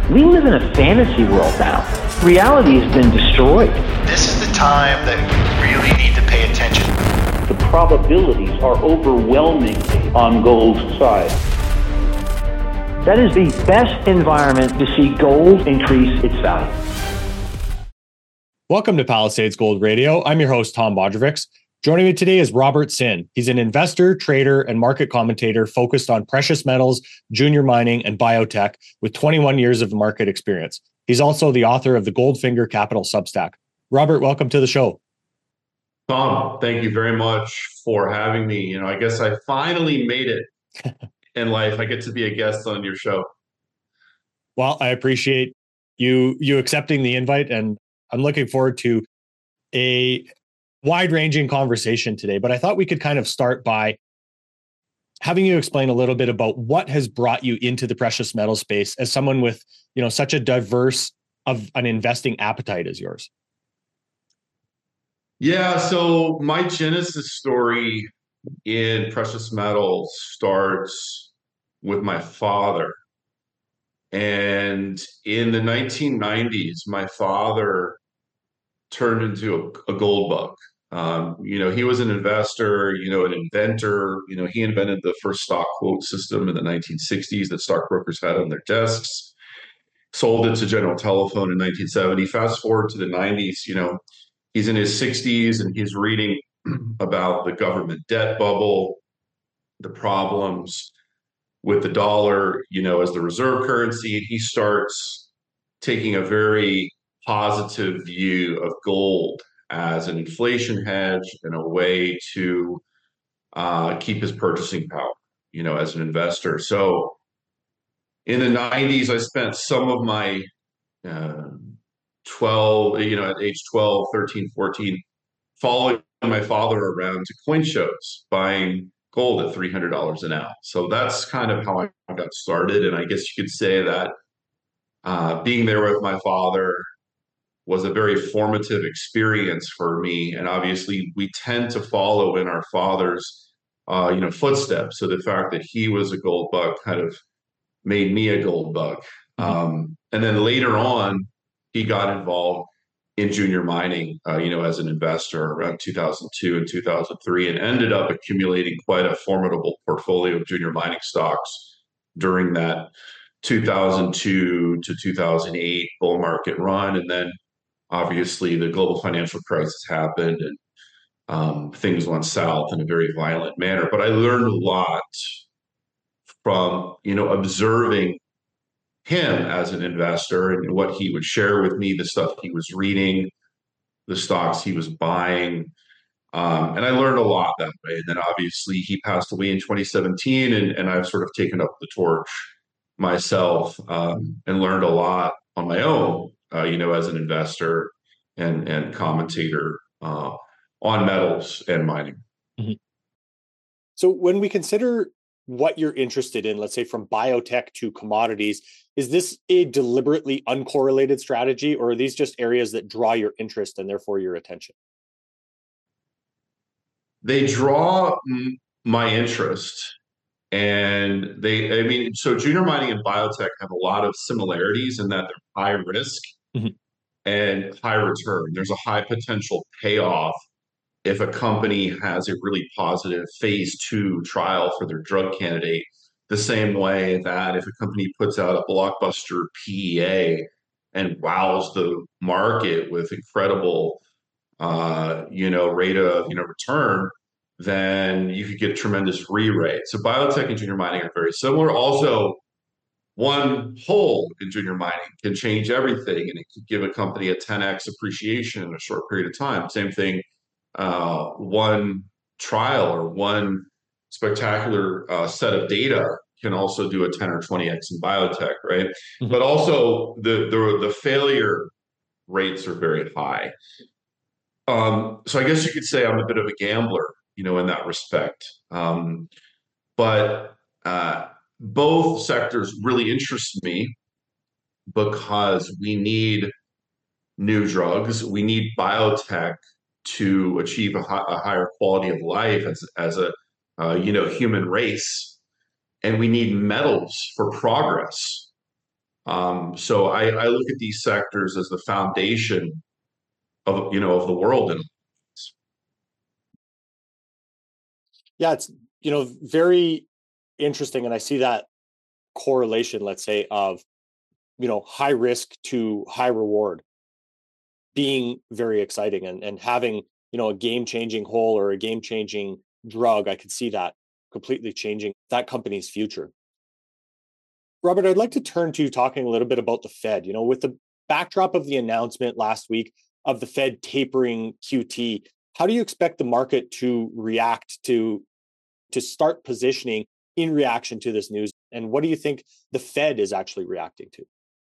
We live in a fantasy world now. Reality has been destroyed. This is the time that you really need to pay attention. The probabilities are overwhelming on gold's side. That is the best environment to see gold increase its value. Welcome to Palisades Gold Radio. I'm your host, Tom Bodrovics. Joining me today is Robert Sin. He's an investor, trader, and market commentator focused on precious metals, junior mining, and biotech with 21 years of market experience. He's also the author of the Goldfinger Capital Substack. Robert, welcome to the show. Tom, thank you very much for having me. I guess I finally made it in life. I get to be a guest on your show. Well, I appreciate you accepting the invite, and I'm looking forward to a wide-ranging conversation today. But I thought we could kind of start by having you explain a little bit about what has brought you into the precious metal space as someone with, such a diverse of an investing appetite as yours. Yeah, so my genesis story in precious metals starts with my father. And in the 1990s, my father turned into a gold bug. He was an investor, an inventor. He invented the first stock quote system in the 1960s that stockbrokers had on their desks, sold it to General Telephone in 1970. Fast forward to the 90s, he's in his 60s and he's reading about the government debt bubble, the problems with the dollar, as the reserve currency. And he starts taking a very positive view of gold as an inflation hedge and a way to keep his purchasing power, as an investor. So in the 90s, I spent some of my 12, at age 12, 13, 14, following my father around to coin shows, buying gold at $300 an ounce. So that's kind of how I got started. And I guess you could say that being there with my father was a very formative experience for me. And obviously we tend to follow in our father's, footsteps. So the fact that he was a gold bug kind of made me a gold bug. And then later on, he got involved in junior mining, as an investor around 2002 and 2003, and ended up accumulating quite a formidable portfolio of junior mining stocks during that 2002 to 2008 bull market run. And then obviously the global financial crisis happened and things went south in a very violent manner. But I learned a lot from, observing him as an investor and what he would share with me, the stuff he was reading, the stocks he was buying. And I learned a lot that way. And then obviously he passed away in 2017 and I've sort of taken up the torch myself and learned a lot on my own, as an investor and commentator on metals and mining. Mm-hmm. So when we consider what you're interested in, let's say from biotech to commodities, is this a deliberately uncorrelated strategy, or are these just areas that draw your interest and therefore your attention? They draw my interest. And so junior mining and biotech have a lot of similarities in that they're high risk and high return. There's a high potential payoff if a company has a really positive phase 2 trial for their drug candidate, the same way that if a company puts out a blockbuster PEA and wows the market with incredible, rate of, return, then you could get tremendous re-rate. So biotech and junior mining are very similar. Also, one hole in junior mining can change everything, and it could give a company a 10x appreciation in a short period of time. Same thing, one trial or one spectacular set of data can also do a 10 or 20x in biotech, right? Mm-hmm. But also the failure rates are very high. So I guess you could say I'm a bit of a gambler, in that respect. But both sectors really interest me because we need new drugs. We need biotech to achieve a higher quality of life as a human race, and we need metals for progress. So I look at these sectors as the foundation of the world. And Yeah, it's very interesting, and I see that correlation, let's say, of high risk to high reward being very exciting, and having a game changing hole or a game changing drug. I could see that completely changing that company's future. Robert, I'd like to turn to talking a little bit about the Fed. With the backdrop of the announcement last week of the Fed tapering QT, how do you expect the market to react to start positioning in reaction to this news? And what do you think the Fed is actually reacting to?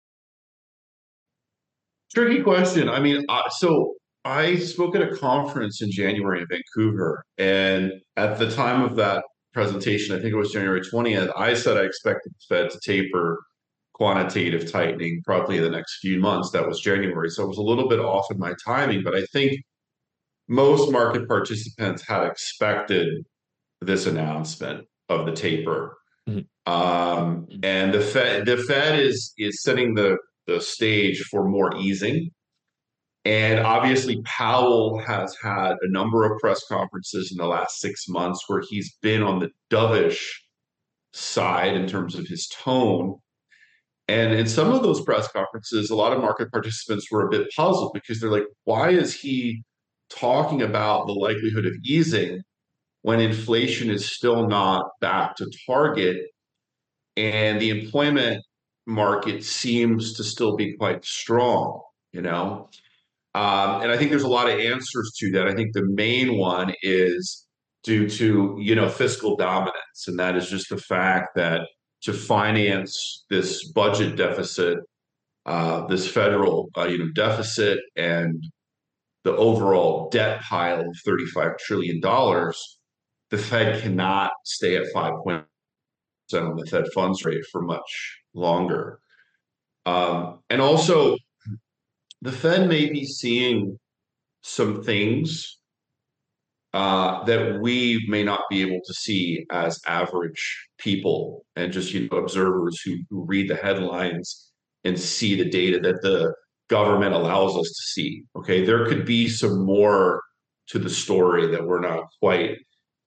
tricky question. I mean, so I spoke at a conference in January in Vancouver, and at the time of that presentation, I think it was January 20th, I said I expected the Fed to taper quantitative tightening probably in the next few months. That was January. So it was a little bit off in my timing, but I think most market participants had expected this announcement of the taper. And the Fed is setting the stage for more easing. And obviously, Powell has had a number of press conferences in the last 6 months where he's been on the dovish side in terms of his tone. And in some of those press conferences, a lot of market participants were a bit puzzled because they're like, why is he talking about the likelihood of easing when inflation is still not back to target and the employment market seems to still be quite strong, you know? And I think there's a lot of answers to that. I think the main one is due to, fiscal dominance. And that is just the fact that to finance this budget deficit, this federal, deficit and the overall debt pile of $35 trillion, the Fed cannot stay at 5% on the Fed funds rate for much longer. And also, the Fed may be seeing some things that we may not be able to see as average people and just observers who read the headlines and see the data that the government allows us to see. Okay, there could be some more to the story that we're not quite,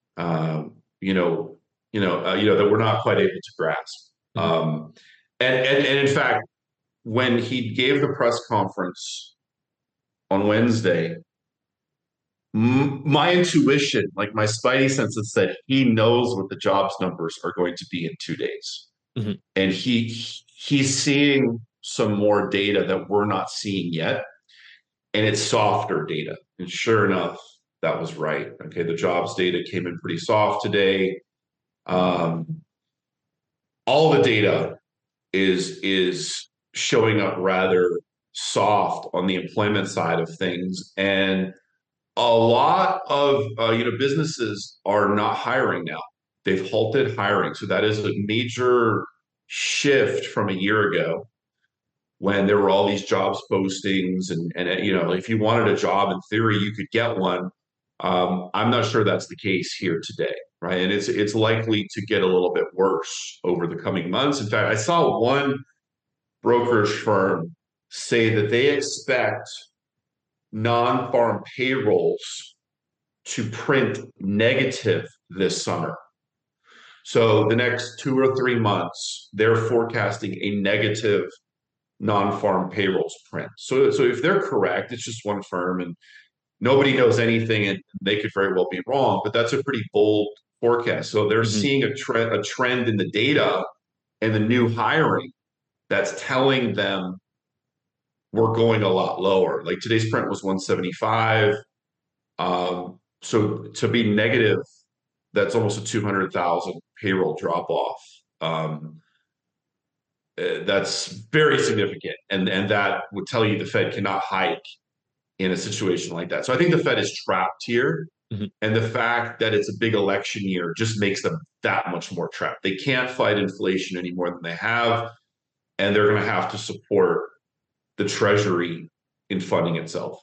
that we're not quite able to grasp. And in fact, when he gave the press conference on Wednesday, my intuition, like my spidey senses, said he knows what the jobs numbers are going to be in 2 days, and he's seeing some more data that we're not seeing yet, and it's softer data. And sure enough, that was right. Okay, the jobs data came in pretty soft today. All the data is showing up rather soft on the employment side of things, and a lot of businesses are not hiring now. They've halted hiring, so that is a major shift from a year ago when there were all these jobs postings, and if you wanted a job, in theory you could get one. I'm not sure that's the case here today, right? And it's likely to get a little bit worse over the coming months. In fact, I saw one brokerage firm say that they expect non-farm payrolls to print negative this summer. So the next 2 or 3 months, they're forecasting a negative non-farm payrolls print. So if they're correct, it's just one firm and nobody knows anything, and they could very well be wrong, but that's a pretty bold forecast. So they're seeing a trend in the data and the new hiring that's telling them we're going a lot lower. Like today's print was 175. So to be negative, that's almost a 200,000 payroll drop off. That's very significant. And that would tell you the Fed cannot hike in a situation like that. So I think the Fed is trapped here. And the fact that it's a big election year just makes them that much more trapped. They can't fight inflation any more than they have. And they're going to have to support the Treasury in funding itself.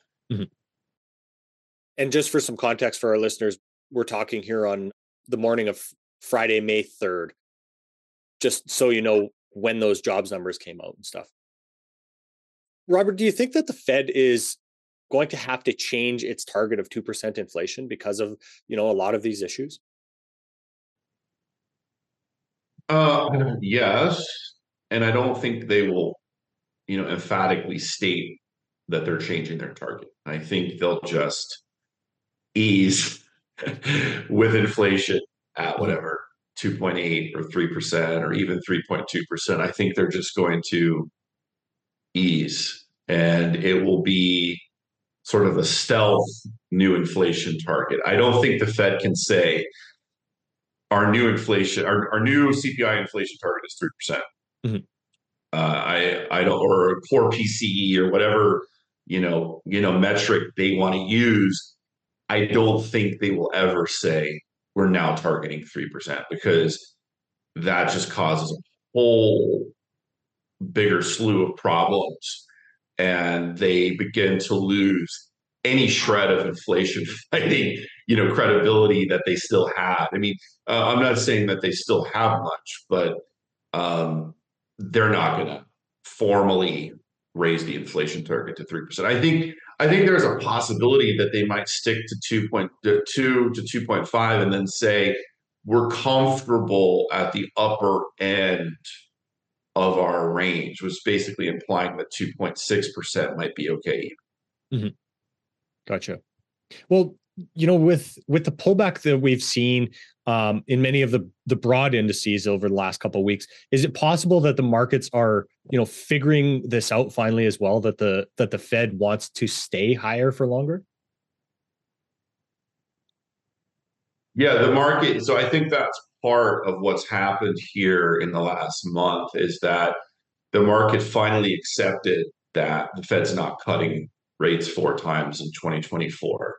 And just for some context for our listeners, we're talking here on the morning of Friday, May 3rd. Just so you know when those jobs numbers came out and stuff. Robert, do you think that the Fed is going to have to change its target of 2% inflation because of, a lot of these issues? Yes. And I don't think they will, emphatically state that they're changing their target. I think they'll just ease with inflation at whatever 2.8 or 3% or even 3.2%. I think they're just going to ease, and it will be sort of a stealth new inflation target. I don't think the Fed can say our new inflation, our new CPI inflation target is 3%. Mm-hmm. I don't, or core PCE or whatever, metric they want to use. I don't think they will ever say we're now targeting 3%, because that just causes a whole bigger slew of problems, and they begin to lose any shred of inflation fighting, credibility that they still have. I mean, I'm not saying that they still have much, but they're not going to formally raise the inflation target to 3%. I think there's a possibility that they might stick to 2.2 to 2.5 and then say we're comfortable at the upper end of our range, was basically implying that 2.6% might be okay. Mm-hmm. Gotcha. Well, with the pullback that we've seen in many of the broad indices over the last couple of weeks, is it possible that the markets are, figuring this out finally as well, that the Fed wants to stay higher for longer? Yeah, the market. So I think that's part of what's happened here in the last month, is that the market finally accepted that the Fed's not cutting rates 4 times in 2024.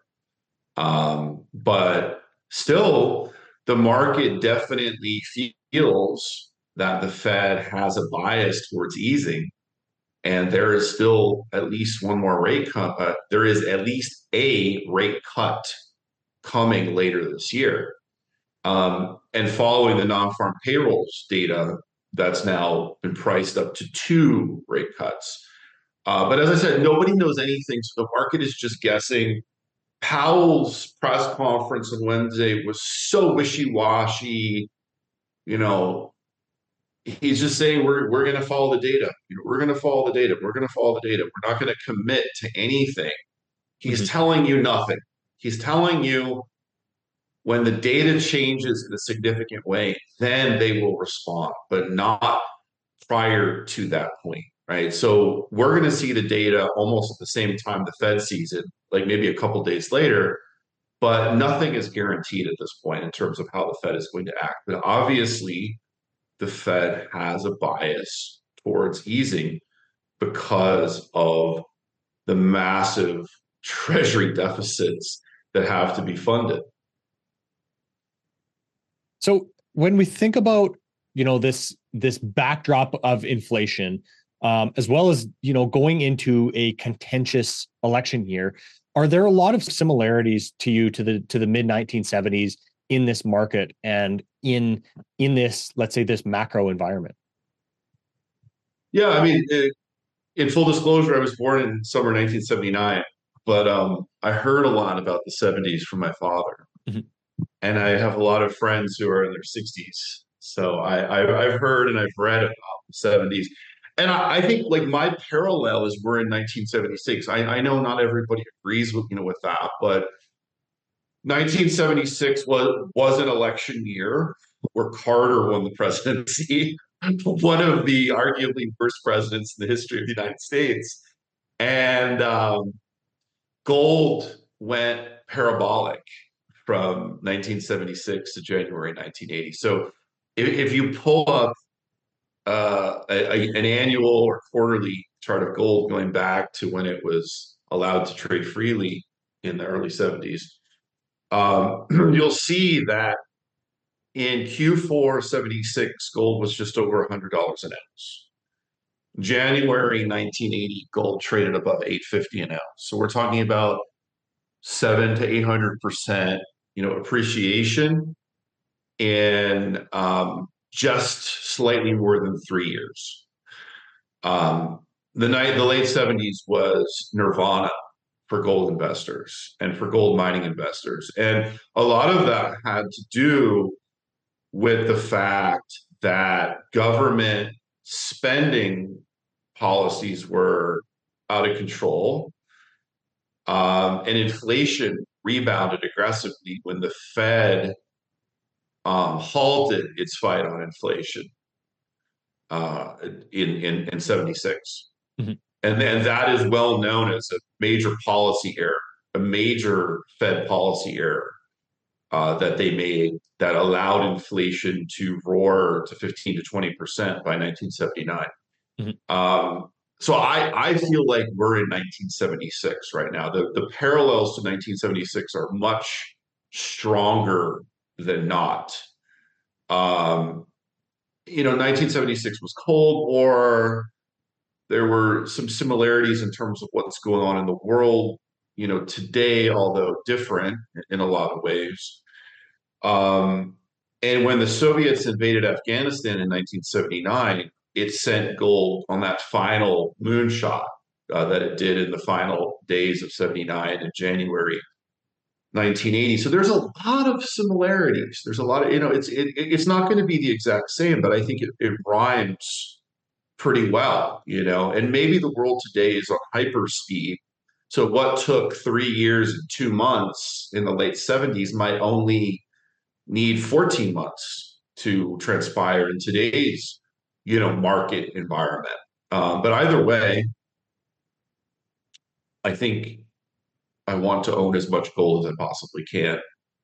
But still, the market definitely feels that the Fed has a bias towards easing, and there is still at least one more rate cut. There is at least a rate cut coming later this year. And following the non-farm payrolls data, that's now been priced up to 2 rate cuts. But as I said, nobody knows anything. So the market is just guessing. Powell's press conference on Wednesday was so wishy-washy. He's just saying we're going to follow the data. We're going to follow the data. We're going to follow the data. We're not going to commit to anything. He's telling you nothing. He's telling you when the data changes in a significant way, then they will respond, but not prior to that point, right? So we're going to see the data almost at the same time the Fed sees it, like maybe a couple days later, but nothing is guaranteed at this point in terms of how the Fed is going to act. But obviously, the Fed has a bias towards easing because of the massive treasury deficits that have to be funded. So when we think about, this backdrop of inflation, as well as, going into a contentious election year, are there a lot of similarities to the mid 1970s in this market and in this, let's say, this macro environment? Yeah, I mean, in full disclosure, I was born in summer 1979, but I heard a lot about the 70s from my father. Mm-hmm. And I have a lot of friends who are in their 60s. So I've heard and I've read about the 70s. And I think like my parallel is we're in 1976. I know not everybody agrees with that, but 1976 was an election year where Carter won the presidency, one of the arguably worst presidents in the history of the United States. And gold went parabolic from 1976 to January 1980. So if you pull up an annual or quarterly chart of gold going back to when it was allowed to trade freely in the early 70s, you'll see that in Q4 76, gold was just over $100 an ounce. January 1980, gold traded above $850 an ounce. So we're talking about 700 to 800% appreciation in just slightly more than 3 years. The late 70s was nirvana for gold investors and for gold mining investors. And a lot of that had to do with the fact that government spending policies were out of control, and inflation rebounded aggressively when the Fed halted its fight on inflation in 76. Mm-hmm. And then that is well known as a major policy error, a major Fed policy error that they made that allowed inflation to roar to 15 to 20% by 1979. Mm-hmm. So I feel like we're in 1976 right now. The parallels to 1976 are much stronger than not. 1976 was Cold War. There were some similarities in terms of what's going on in the world, today, although different in a lot of ways. And when the Soviets invaded Afghanistan in 1979, it sent gold on that final moonshot that it did in the final days of 79 in January 1980. So there's a lot of similarities. There's a lot of, it's not going to be the exact same, but I think it rhymes pretty well, and maybe the world today is on hyperspeed. So what took 3 years and 2 months in the late 70s might only need 14 months to transpire in today's, market environment. But either way, I think I want to own as much gold as I possibly can.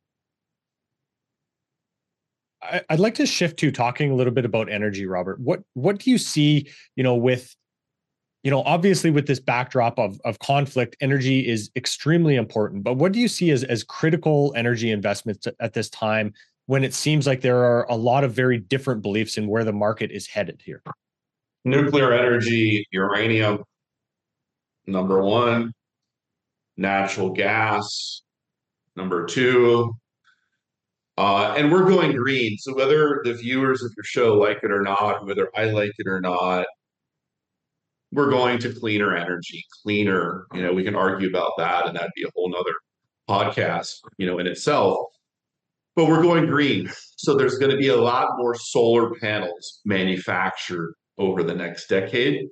I'd like to shift to talking a little bit about energy, Robert. What do you see, with, obviously with this backdrop of conflict, energy is extremely important, but what do you see as critical energy investments at this time when it seems like there are a lot of very different beliefs in where the market is headed here? Nuclear energy, uranium, number one. Natural gas, number two. And we're going green. So whether the viewers of your show like it or not, whether I like it or not, we're going to cleaner energy, cleaner. We can argue about that, and that'd be a whole nother podcast, in itself. But we're going green. So there's going to be a lot more solar panels manufactured over the next decade.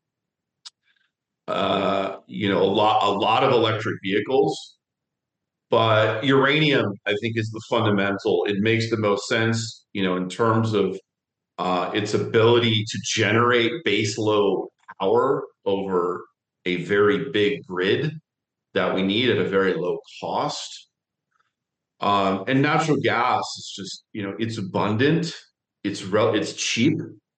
A lot of electric vehicles. But uranium, I think, is the fundamental. It makes the most sense, in terms of its ability to generate baseload power over a very big grid that we need at a very low cost. And natural gas is just, it's abundant, it's cheap,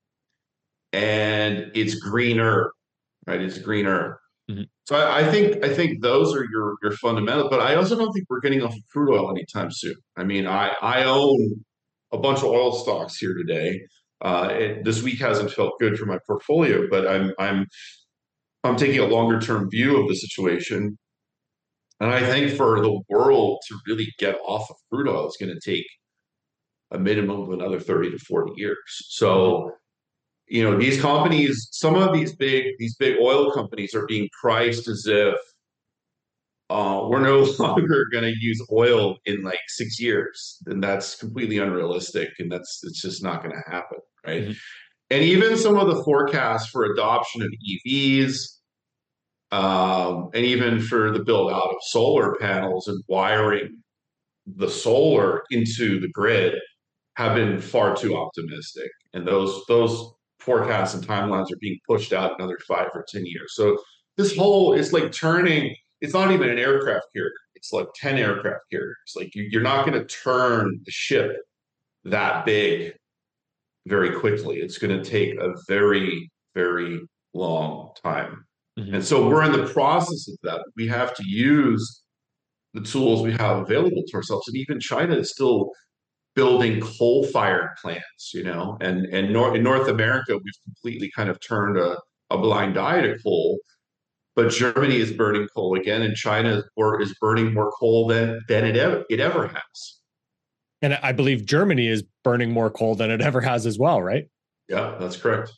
and it's greener, right? It's greener. Mm-hmm. So I think those are your fundamentals, but I also don't think we're getting off of crude oil anytime soon. I mean, I own a bunch of oil stocks here today. This week hasn't felt good for my portfolio, but I'm taking a longer term view of the situation. And I think for the world to really get off of crude oil, it's going to take a minimum of another 30 to 40 years. So, these companies, some of these big oil companies are being priced as if we're no longer going to use oil in like 6 years. And that's completely unrealistic. And it's just not going to happen. Right. Mm-hmm. And even some of the forecasts for adoption of EVs, and even for the build out of solar panels and wiring the solar into the grid have been far too optimistic. And those forecasts and timelines are being pushed out another 5 or 10 years. So this whole, it's like turning, it's not even an aircraft carrier. It's like 10 aircraft carriers. Like you're not going to turn the ship that big very quickly. It's going to take a very, very long time. Mm-hmm. And so we're in the process of that. We have to use the tools we have available to ourselves. And even China is still building coal-fired plants, and in North America, we've completely kind of turned a blind eye to coal. But Germany is burning coal again, and China is burning more coal than it ever has. And I believe Germany is burning more coal than it ever has as well, right? Yeah, that's correct.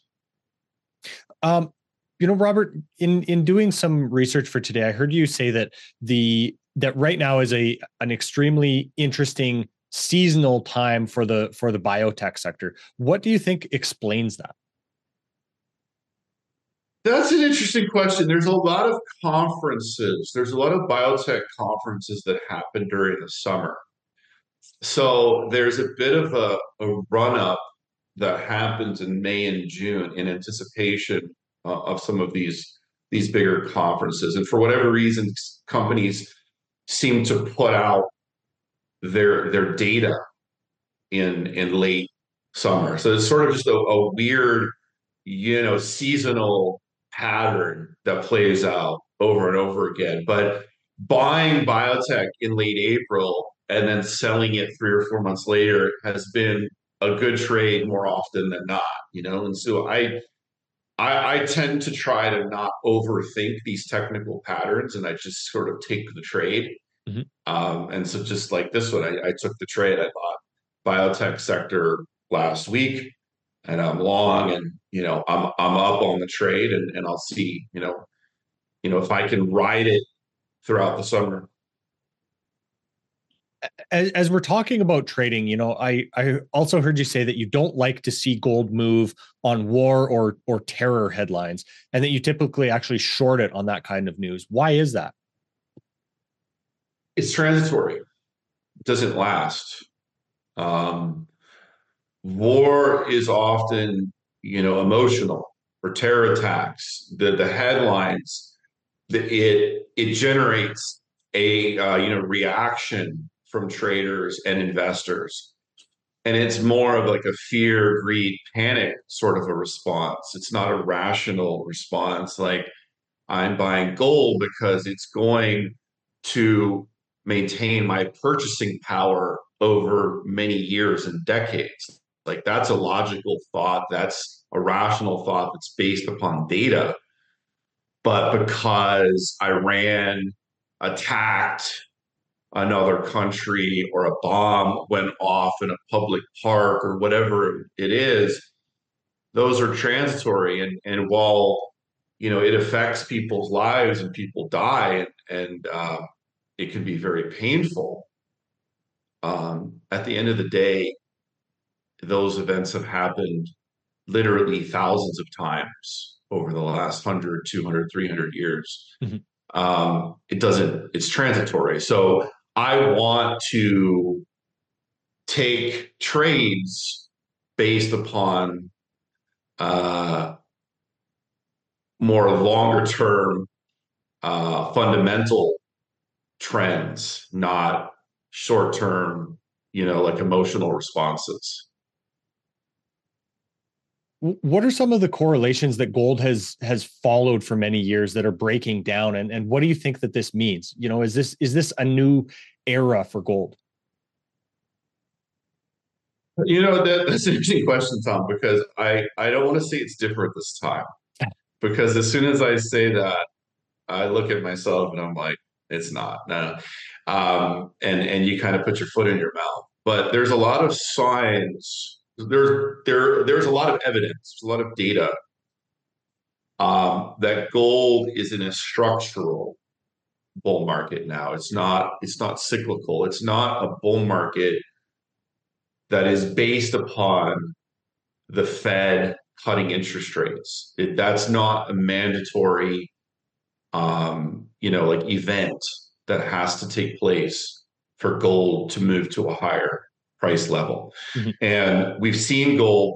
Robert, in doing some research for today, I heard you say that that right now is an extremely interesting seasonal time for the biotech sector. What do you think explains that? That's an interesting question. There's a lot of conferences. There's a lot of biotech conferences that happen during the summer. So there's a bit of a run up that happens in May and June in anticipation of some of these bigger conferences. And for whatever reason, companies seem to put out their data in late summer. So it's sort of just a weird, seasonal pattern that plays out over and over again. But buying biotech in late April and then selling it 3 or 4 months later has been a good trade more often than not, And so I tend to try to not overthink these technical patterns, and I just sort of take the trade. And so just like this one, I took the trade. I bought biotech sector last week, and I'm long, and I'm up on the trade, and I'll see if I can ride it throughout the summer. As we're talking about trading, I also heard you say that you don't like to see gold move on war or terror headlines, and that you typically actually short it on that kind of news. Why is that? It's transitory. It doesn't last. War is often, emotional, or terror attacks. The headlines, it generates a reaction from traders and investors, and it's more of like a fear, greed, panic sort of a response. It's not a rational response. Like, I'm buying gold because it's going to maintain my purchasing power over many years and decades. Like, that's a logical thought. That's a rational thought that's based upon data. But because Iran attacked another country, or a bomb went off in a public park, or whatever it is, those are transitory. And while, it affects people's lives and people die, and it can be very painful, at the end of the day, those events have happened literally thousands of times over the last 100, 200, 300 years. It's transitory. So I want to take trades based upon more longer term fundamental trends, not short term, like emotional responses. What are some of the correlations that gold has followed for many years that are breaking down, and what do you think that this means? Is this a new era for gold? That's an interesting question, Tom, because I don't want to say it's different this time, because as soon as I say that, I look at myself and I'm like, it's not. No. And you kind of put your foot in your mouth. But there's a lot of signs. There's a lot of evidence, there's a lot of data that gold is in a structural bull market now. It's not cyclical. It's not a bull market that is based upon the Fed cutting interest rates. That's not a mandatory like event that has to take place for gold to move to a higher price level. And we've seen gold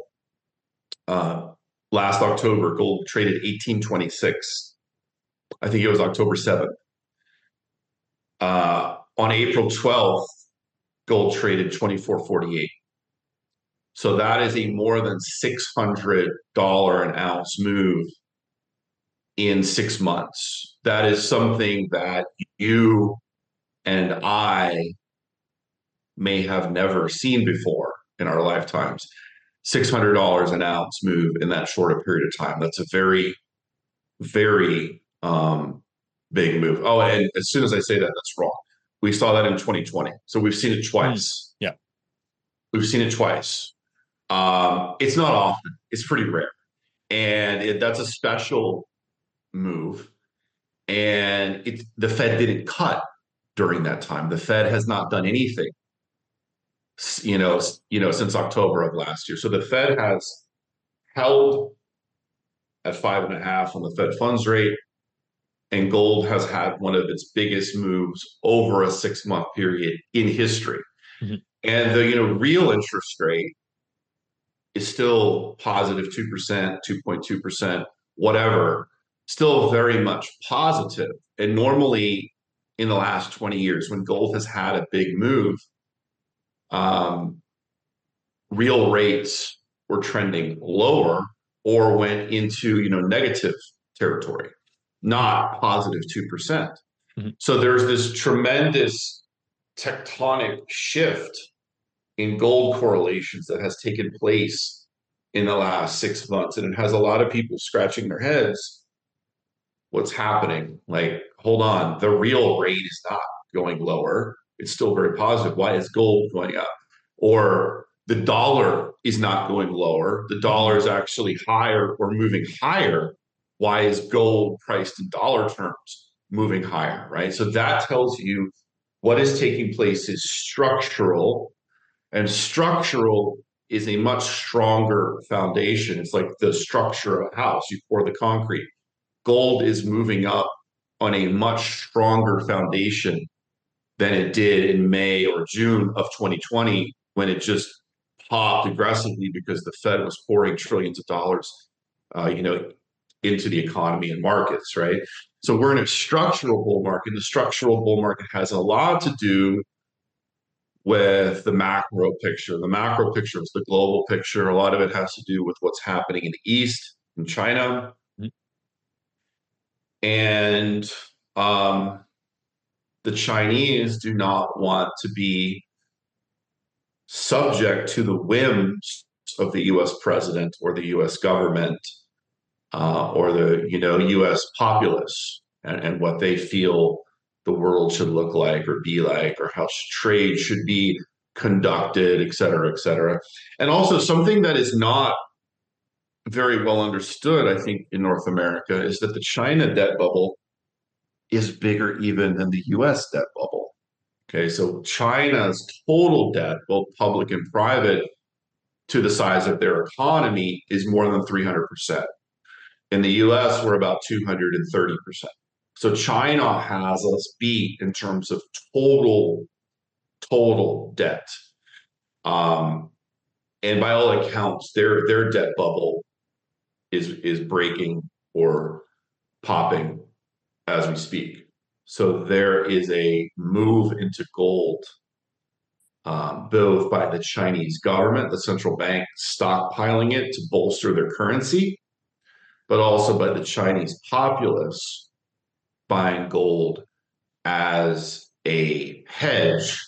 last October, gold traded 1826. I think it was October 7th. On April 12th, gold traded 24.48. So that is a more than $600 an ounce move in 6 months. That is something that you and I may have never seen before in our lifetimes. $600 an ounce move in that short a period of time. That's a very, very big move. Oh, and as soon as I say that, that's wrong. We saw that in 2020. So we've seen it twice. Yeah. We've seen it twice. It's not often. It's pretty rare, and that's a special move. And the Fed didn't cut during that time. The Fed has not done anything, since October of last year. So the Fed has held at 5.5 on the Fed funds rate, and gold has had one of its biggest moves over a 6-month period in history. Mm-hmm. And the real interest rate is still positive 2%, 2.2%, whatever, still very much positive. And normally in the last 20 years, when gold has had a big move, real rates were trending lower or went into negative territory, not positive 2%. Mm-hmm. So there's this tremendous tectonic shift in gold correlations that has taken place in the last 6 months. And it has a lot of people scratching their heads. What's happening? Like, hold on, the real rate is not going lower. It's still very positive. Why is gold going up? Or the dollar is not going lower. The dollar is actually higher or moving higher. Why is gold priced in dollar terms moving higher, right? So that tells you what is taking place is structural, and structural is a much stronger foundation. It's like the structure of a house. You pour the concrete. Gold is moving up on a much stronger foundation than it did in May or June of 2020, when it just popped aggressively because the Fed was pouring trillions of dollars, into the economy and markets, right? So we're in a structural bull market. The structural bull market has a lot to do with the macro picture. The macro picture is the global picture. A lot of it has to do with what's happening in the East, in China. And the Chinese do not want to be subject to the whims of the U.S. president or the U.S. government or the U.S. populace and what they feel the world should look like or be like, or how trade should be conducted, et cetera, et cetera. And also something that is not very well understood, I think, in North America is that the China debt bubble is bigger even than the U.S. debt bubble. Okay, so China's total debt, both public and private, to the size of their economy is more than 300%. In the U.S., we're about 230%. So China has us beat in terms of total debt. And by all accounts, their debt bubble is breaking or popping as we speak. So there is a move into gold, both by the Chinese government, the central bank stockpiling it to bolster their currency, but also by the Chinese populace buying gold as a hedge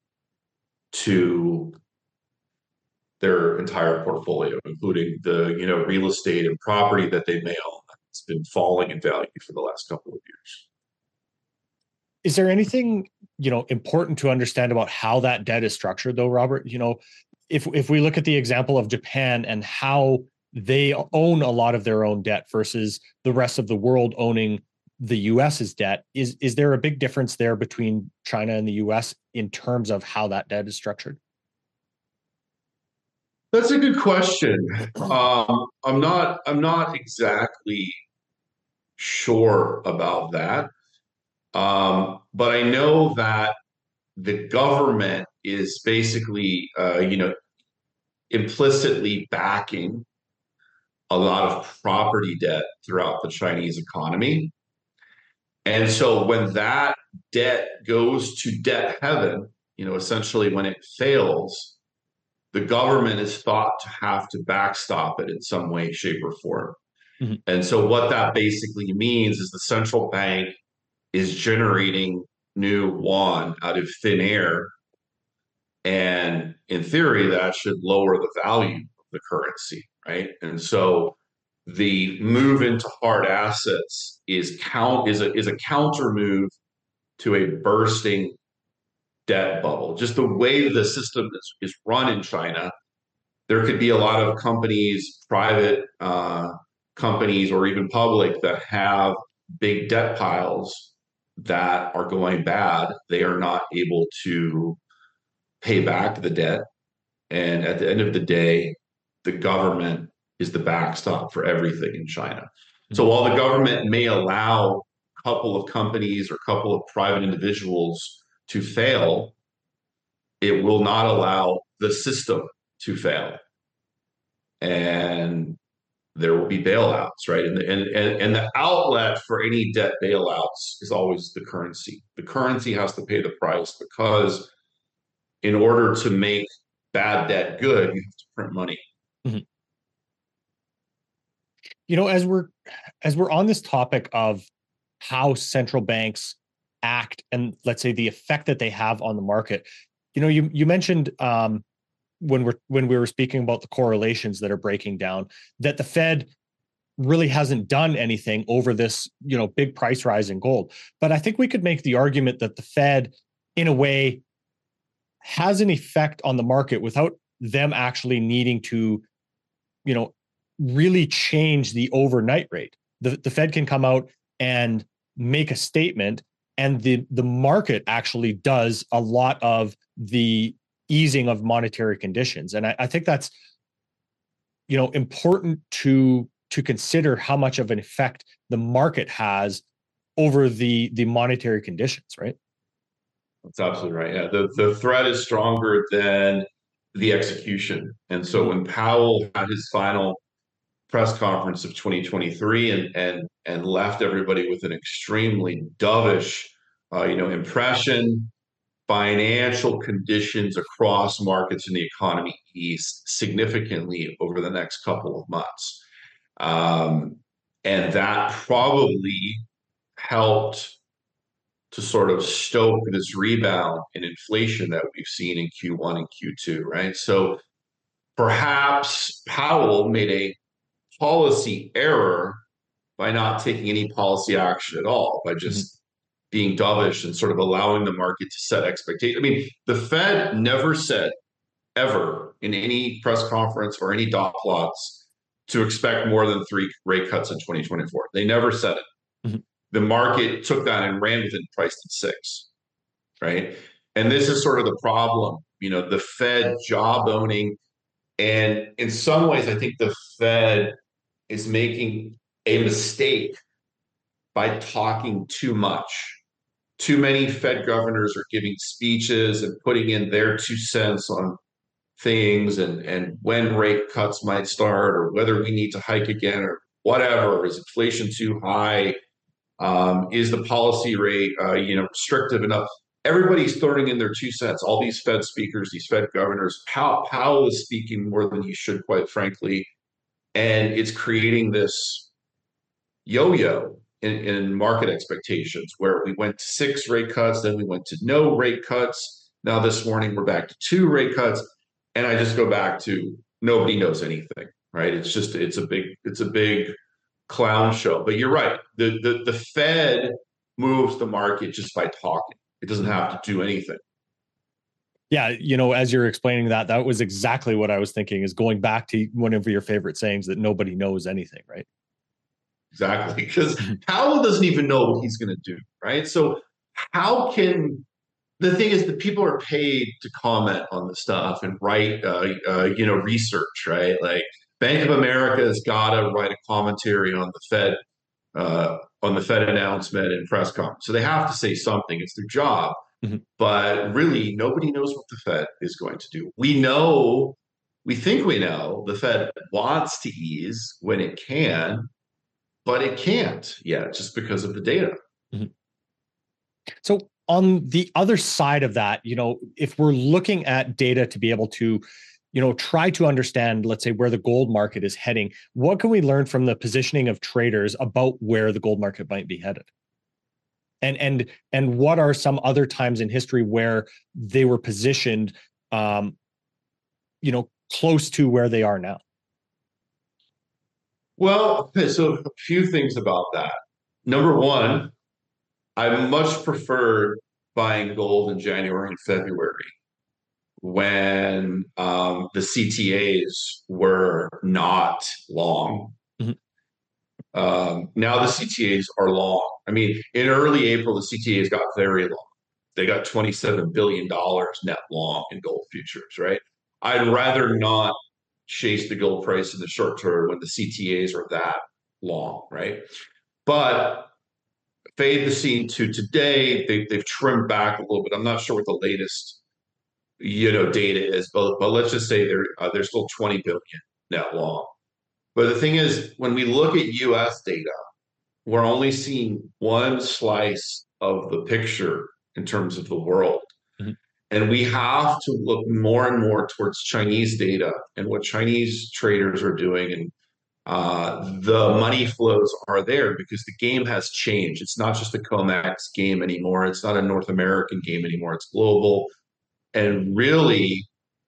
to their entire portfolio, including the real estate and property that they may own. It's been falling in value for the last couple of years. Is there anything important to understand about how that debt is structured, though, Robert? If we look at the example of Japan and how they own a lot of their own debt versus the rest of the world owning the US's debt, is there a big difference there between China and the US in terms of how that debt is structured? That's a good question. I'm not exactly sure about that. But I know that the government is basically, implicitly backing a lot of property debt throughout the Chinese economy. And so when that debt goes to debt heaven, essentially when it fails, the government is thought to have to backstop it in some way, shape, or form. Mm-hmm. And so what that basically means is the central bank is generating new yuan out of thin air. And in theory, that should lower the value of the currency, right? And so the move into hard assets is a counter move to a bursting debt bubble. Just the way the system is run in China, there could be a lot of companies, private companies, or even public, that have big debt piles that are going bad. They are not able to pay back the debt. And at the end of the day, the government is the backstop for everything in China. So while the government may allow a couple of companies or a couple of private individuals to fail, it will not allow the system to fail. And there will be bailouts, right? And the outlet for any debt bailouts is always the currency. The currency has to pay the price, because in order to make bad debt good, you have to print money. Mm-hmm. You know, as we're on this topic of how central banks act and, let's say, the effect that they have on the market, you know, you mentioned when we were speaking about the correlations that are breaking down, that the Fed really hasn't done anything over this, you know, big price rise in gold. But I think we could make the argument that the Fed, in a way, has an effect on the market without them actually needing to, you know, really change the overnight rate. The Fed can come out and make a statement, and the market actually does a lot of the easing of monetary conditions. And I think that's, you know, important to consider how much of an effect the market has over the monetary conditions, right? That's absolutely right. Yeah, the threat is stronger than the execution. And so when Powell had his final press conference of 2023 and left everybody with an extremely dovish, impression, financial conditions across markets in the economy eased significantly over the next couple of months. And that probably helped to sort of stoke this rebound in inflation that we've seen in Q1 and Q2, right? So perhaps Powell made a policy error by not taking any policy action at all, by just being dovish and sort of allowing the market to set expectations. I mean, the Fed never said ever in any press conference or any dot plots to expect more than 3 rate cuts in 2024. They never said it. Mm-hmm. The market took that and ran with it and priced at 6, right? And this is sort of the problem, the Fed job owning. And in some ways, I think the Fed is making a mistake by talking too much. Too many Fed governors are giving speeches and putting in their 2 cents on things and when rate cuts might start, or whether we need to hike again, or whatever. Is inflation too high? Is the policy rate, restrictive enough? Everybody's throwing in their 2 cents. All these Fed speakers, these Fed governors. Powell is speaking more than he should, quite frankly. And it's creating this yo-yo in market expectations, where we went to 6 rate cuts, then we went to no rate cuts. Now this morning we're back to 2 rate cuts. And I just go back to nobody knows anything, right? It's a big clown show. But you're right. The Fed moves the market just by talking. It doesn't have to do anything. Yeah, as you're explaining that was exactly what I was thinking, is going back to one of your favorite sayings, that nobody knows anything, right? Exactly, because Powell doesn't even know what he's going to do, right? So the thing is that people are paid to comment on the stuff and write, research, right? Like Bank of America has got to write a commentary on the Fed announcement and press conference. So they have to say something. It's their job. Mm-hmm. But really, nobody knows what the Fed is going to do. We think we know the Fed wants to ease when it can, but it can't yet, just because of the data. Mm-hmm. So on the other side of that, if we're looking at data to be able to, try to understand, let's say, where the gold market is heading, what can we learn from the positioning of traders about where the gold market might be headed? And what are some other times in history where they were positioned, close to where they are now? Well, so a few things about that. Number one, I much prefer buying gold in January and February when the CTAs were not long. Now the CTAs are long. I mean, in early April, the CTAs got very long. They got $27 billion net long in gold futures, right? I'd rather not chase the gold price in the short term when the CTAs are that long, right? But fade the scene to today, they've trimmed back a little bit. I'm not sure what the latest data is, but let's just say they're still 20 billion net long. But the thing is, when we look at US data, we're only seeing one slice of the picture in terms of the world. And we have to look more and more towards Chinese data and what Chinese traders are doing. And the money flows are there because the game has changed. It's not just a COMEX game anymore. It's not a North American game anymore. It's global. And really,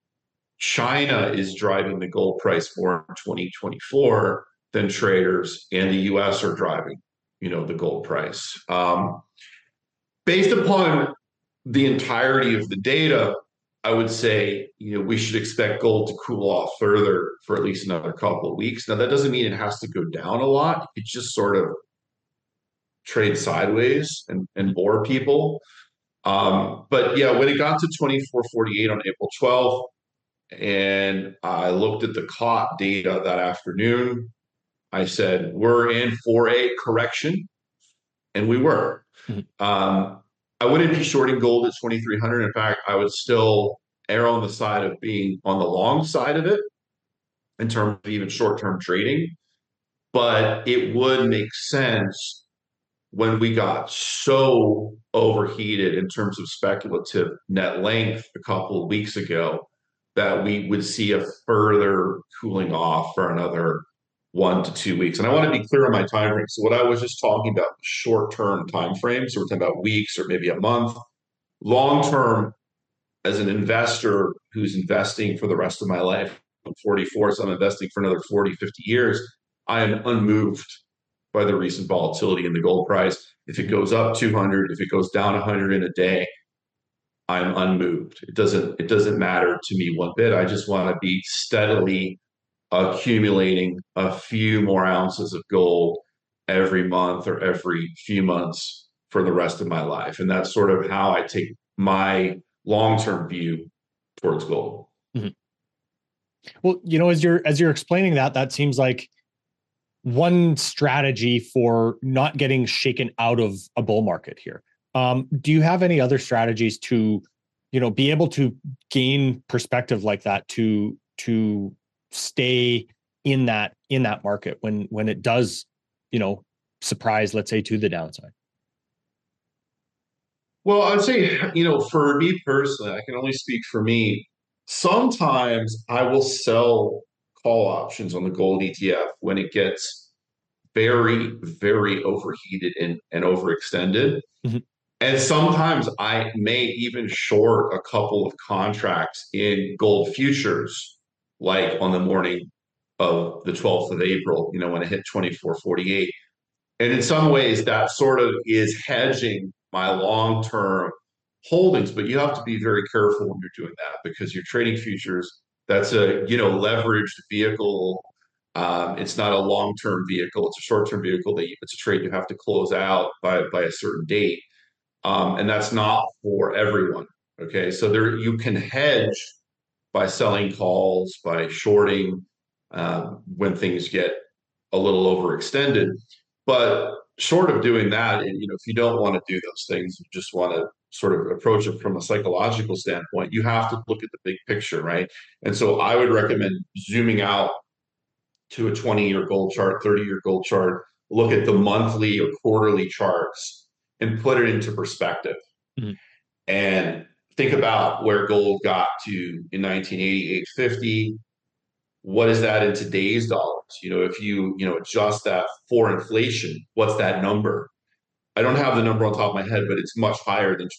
China is driving the gold price more in 2024 than traders, and the US are driving, the gold price. Based upon the entirety of the data, I would say, we should expect gold to cool off further for at least another couple of weeks. Now, that doesn't mean it has to go down a lot. It just sort of trade sideways and bore people. But yeah, when it got to 24.48 on April 12th, and I looked at the COT data that afternoon, I said, we're in for a correction. And we were. I wouldn't be shorting gold at 2,300. In fact, I would still err on the side of being on the long side of it in terms of even short-term trading. But it would make sense when we got so overheated in terms of speculative net length a couple of weeks ago that we would see a further cooling off for another 1 to 2 weeks. And I want to be clear on my time frame. So what I was just talking about, short-term time frames, so we're talking about weeks or maybe a month. Long-term, as an investor who's investing for the rest of my life, I'm 44, so I'm investing for another 40, 50 years, I am unmoved by the recent volatility in the gold price. If it goes up 200, if it goes down 100 in a day, I'm unmoved. It doesn't matter to me one bit. I just want to be steadily accumulating a few more ounces of gold every month or every few months for the rest of my life. And that's sort of how I take my long-term view towards gold. Well, as you're explaining that seems like one strategy for not getting shaken out of a bull market here. Do you have any other strategies to, be able to gain perspective like that to stay in that market when it does, surprise, let's say, to the downside? Well, I'd say, for me personally, I can only speak for me. Sometimes I will sell call options on the gold ETF when it gets very, very overheated and overextended. And sometimes I may even short a couple of contracts in gold futures, like on the morning of the 12th of April, when it hit 24.48. And in some ways, that sort of is hedging my long-term holdings. But you have to be very careful when you're doing that because you're trading futures. That's a, leveraged vehicle. It's not a long-term vehicle. It's a short-term vehicle it's a trade you have to close out by a certain date. And that's not for everyone. Okay. So you can hedge by selling calls, by shorting when things get a little overextended. But short of doing that, and if you don't want to do those things, you just want to sort of approach it from a psychological standpoint, you have to look at the big picture, right? And so I would recommend zooming out to a 20-year gold chart, 30-year gold chart, look at the monthly or quarterly charts and put it into perspective. And think about where gold got to in 1980, 850. What is that in today's dollars? If you adjust that for inflation, what's that number? I don't have the number on top of my head, but it's much higher than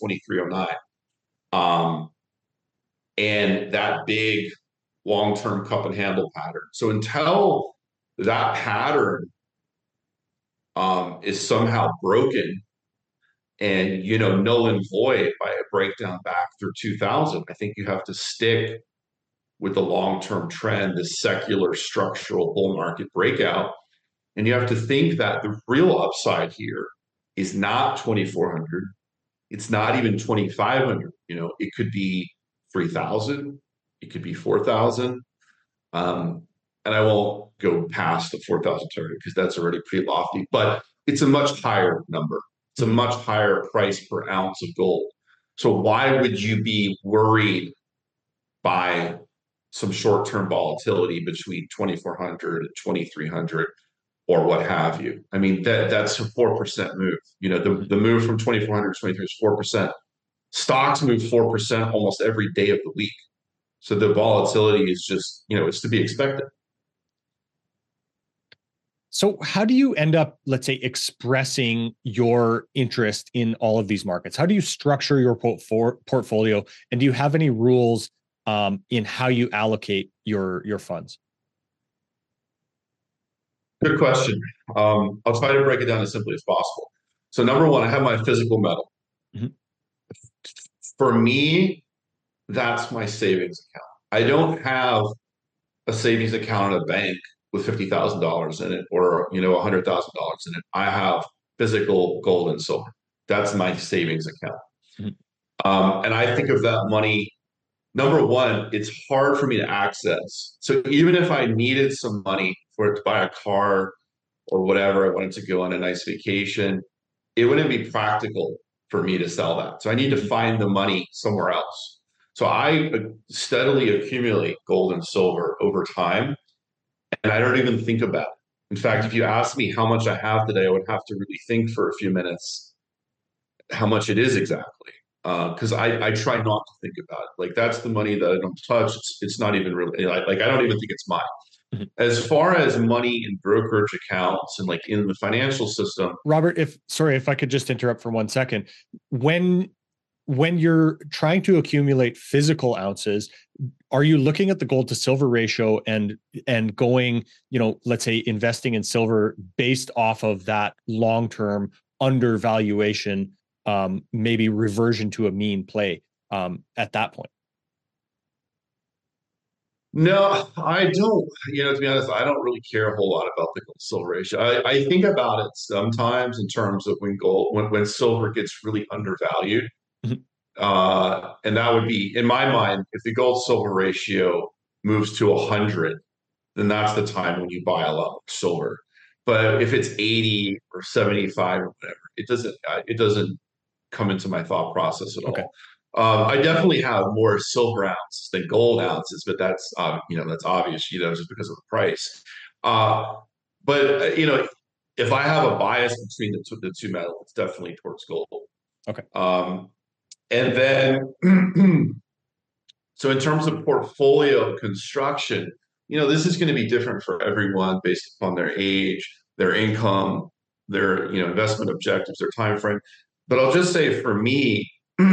2309. And that big long-term cup and handle pattern. So until that pattern is somehow broken, and, null and void by a breakdown back through 2000. I think you have to stick with the long-term trend, the secular structural bull market breakout. And you have to think that the real upside here is not 2,400. It's not even 2,500. It could be 3,000. It could be 4,000. And I won't go past the 4,000 target because that's already pretty lofty, but it's a much higher number. It's a much higher price per ounce of gold. So why would you be worried by some short-term volatility between 2,400 and 2,300 or what have you? I mean, that's a 4% move. The move from 2,400 to 2,300 is 4%. Stocks move 4% almost every day of the week. So the volatility is just, it's to be expected. So how do you end up, let's say, expressing your interest in all of these markets? How do you structure your portfolio? And do you have any rules in how you allocate your funds? Good question. I'll try to break it down as simply as possible. So number one, I have my physical metal. Mm-hmm. For me, that's my savings account. I don't have a savings account at a bank with $50,000 in it or $100,000 in it. I have physical gold and silver. That's my savings account. Mm-hmm. And I think of that money, number one, it's hard for me to access. So even if I needed some money to buy a car or whatever, I wanted to go on a nice vacation, it wouldn't be practical for me to sell that. So I need to find the money somewhere else. So I steadily accumulate gold and silver over time, and I don't even think about it. In fact, if you ask me how much I have today, I would have to really think for a few minutes how much it is exactly. Because I try not to think about it. Like, that's the money that I don't touch. It's not even really, like I don't even think it's mine. Mm-hmm. As far as money in brokerage accounts and like in the financial system. Robert, if I could just interrupt for 1 second. When you're trying to accumulate physical ounces, are you looking at the gold to silver ratio and going, let's say investing in silver based off of that long-term undervaluation, maybe reversion to a mean play at that point? No, I don't. To be honest, I don't really care a whole lot about the gold silver ratio. I think about it sometimes in terms of when silver gets really undervalued. Mm-hmm. And that would be, in my mind, if the gold silver ratio moves to 100, then that's the time when you buy a lot of silver. But if it's 80 or 75 or whatever, it doesn't come into my thought process at all. I definitely have more silver ounces than gold ounces, but that's that's obvious, just because of the price. But if I have a bias between the two metals, it's definitely towards gold. Okay. And then, so in terms of portfolio construction, this is going to be different for everyone based upon their age, their income, their investment objectives, their time frame. But I'll just say, for me,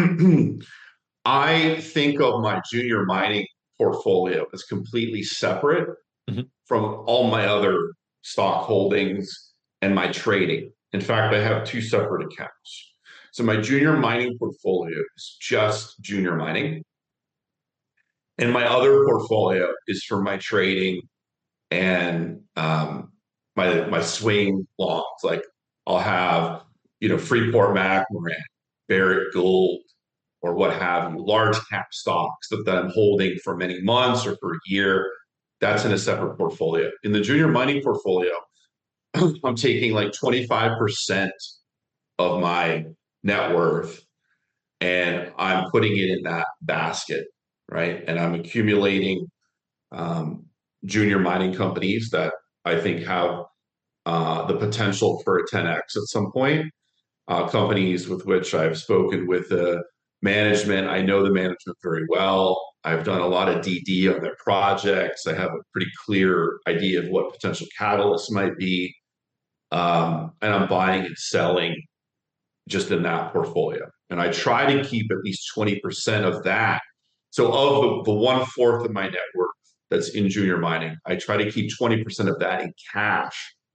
I think of my junior mining portfolio as completely separate mm-hmm. from all my other stock holdings and my trading. In fact, I have two separate accounts. So my junior mining portfolio is just junior mining. And my other portfolio is for my trading and my swing longs. Like, I'll have, Freeport-McMoRan, Barrick Gold, or what have you, large cap stocks that I'm holding for many months or for a year. That's in a separate portfolio. In the junior mining portfolio, I'm taking like 25% of my net worth and I'm putting it in that basket, right? And I'm accumulating junior mining companies that I think have the potential for a 10x at some point. Companies with which I've spoken with the management. I know the management very well. I've done a lot of DD on their projects. I have a pretty clear idea of what potential catalysts might be. And I'm buying and selling just in that portfolio. And I try to keep at least 20% of that. So of the 1/4 of my net worth that's in junior mining, I try to keep 20% of that in cash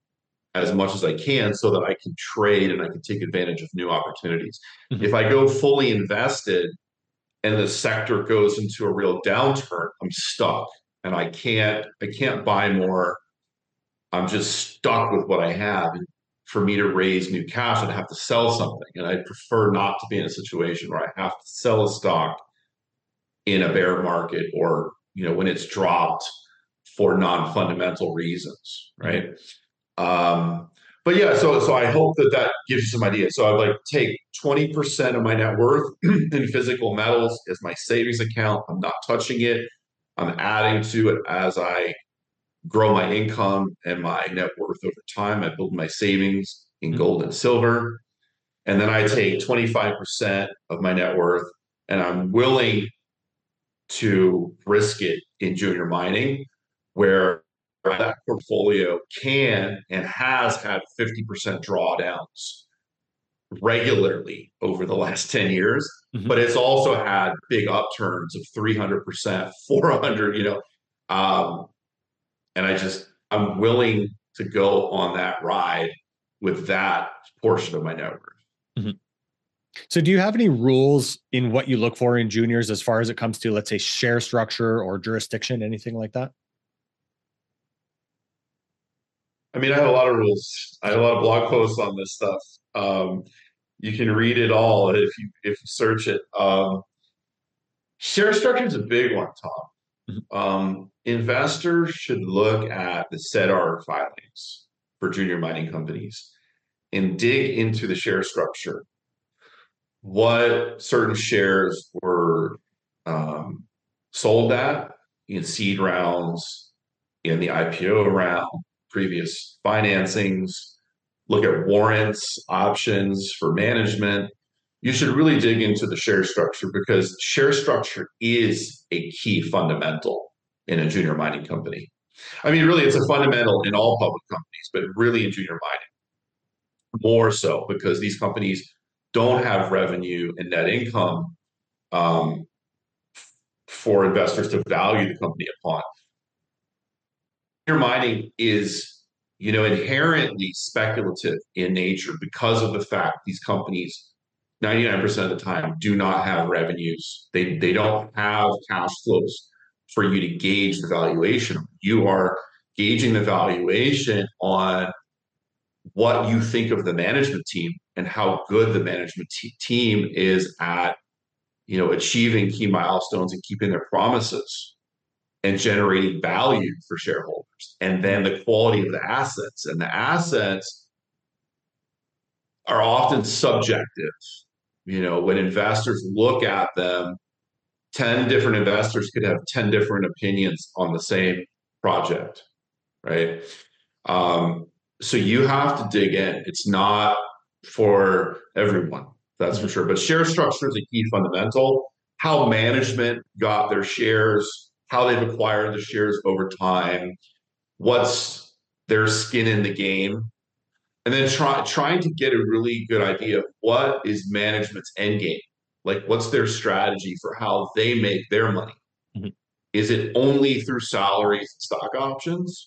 as much as I can so that I can trade and I can take advantage of new opportunities. Mhm. If I go fully invested and the sector goes into a real downturn, I'm stuck and I can't buy more. I'm just stuck with what I have. And for me to raise new cash, I'd have to sell something. And I'd prefer not to be in a situation where I have to sell a stock in a bear market or, when it's dropped for non-fundamental reasons, right? But yeah, so I hope that gives you some ideas. So I'd like to take 20% of my net worth in physical metals as my savings account. I'm not touching it. I'm adding to it as I grow my income and my net worth over time. I build my savings in gold and silver. And then I take 25% of my net worth and I'm willing to risk it in junior mining, where that portfolio can and has had 50% drawdowns regularly over the last 10 years, but it's also had big upturns of 300%, 400, and I'm willing to go on that ride with that portion of my net worth. Mhm. So do you have any rules in what you look for in juniors as far as it comes to, let's say, share structure or jurisdiction, anything like that? I mean, I have a lot of rules. I have a lot of blog posts on this stuff. You can read it all if you search it. Share structure is a big one, Tom. Investors should look at the SEDAR filings for junior mining companies and dig into the share structure. What certain shares were sold at in seed rounds, in the IPO round, previous financings, look at warrants, options for management. You should really dig into the share structure because share structure is a key fundamental in a junior mining company. I mean, really, it's a fundamental in all public companies, but really in junior mining, more so because these companies don't have revenue and net income for investors to value the company upon. Junior mining is, inherently speculative in nature because of the fact these companies 99% of the time do not have revenues. They don't have cash flows for you to gauge the valuation. You are gauging the valuation on what you think of the management team and how good the management team is at, achieving key milestones and keeping their promises and generating value for shareholders. And then the quality of the assets. And the assets are often subjective. When investors look at them, 10 different investors could have 10 different opinions on the same project, right? So you have to dig in. It's not for everyone, that's for sure. But share structure is a key fundamental. How management got their shares, how they've acquired the shares over time, what's their skin in the game, and then trying to get a really good idea of what is management's end game. Like, what's their strategy for how they make their money? Is it only through salaries and stock options?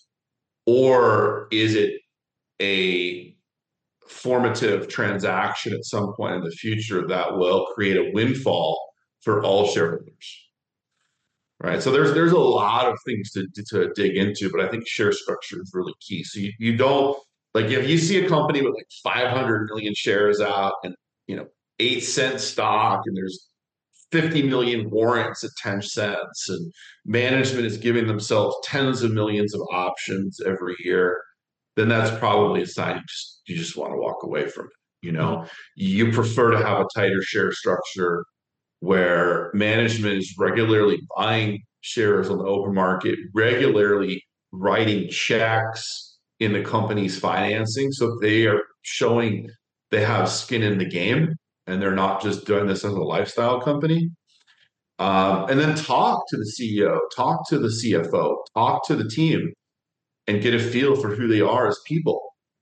Or is it a formative transaction at some point in the future that will create a windfall for all shareholders? Right. So there's a lot of things to dig into, but I think share structure is really key. So you don't, like, if you see a company with like 500 million shares out and 8-cent stock and there's 50 million warrants at 10 cents and management is giving themselves tens of millions of options every year, then that's probably a sign you just want to walk away from it. You prefer to have a tighter share structure where management is regularly buying shares on the open market, regularly writing checks in the company's financing. So they are showing they have skin in the game and they're not just doing this as a lifestyle company. And then talk to the CEO, talk to the CFO, talk to the team and get a feel for who they are as people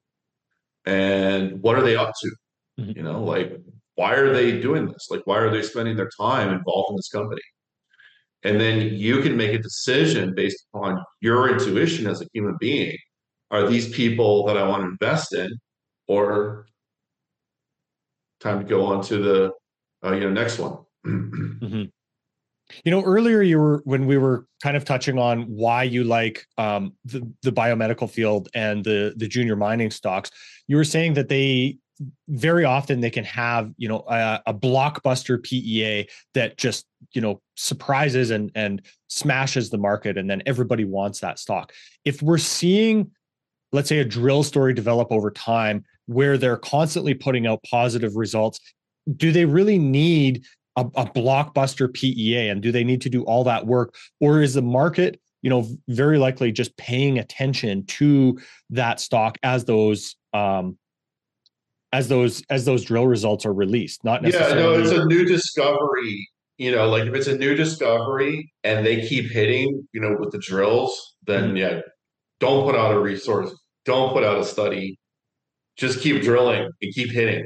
and what are they up to? Like, why are they doing this? Like, why are they spending their time involved in this company? And then you can make a decision based upon your intuition as a human being. are these people that I want to invest in, or time to go on to the next one? Mhm. Earlier when we were kind of touching on why you like the biomedical field and the junior mining stocks, you were saying that they very often they can have a blockbuster PEA that just surprises and smashes the market, and then everybody wants that stock. If we're seeing, let's say, a drill story develop over time where they're constantly putting out positive results, do they really need a blockbuster PEA, and do they need to do all that work, or is the market very likely just paying attention to that stock as those drill results are released? Not necessarily. Yeah, no, it's a new discovery. Like if it's a new discovery and they keep hitting, with the drills, then yeah, don't put out a resource, don't put out a study, just keep drilling and keep hitting.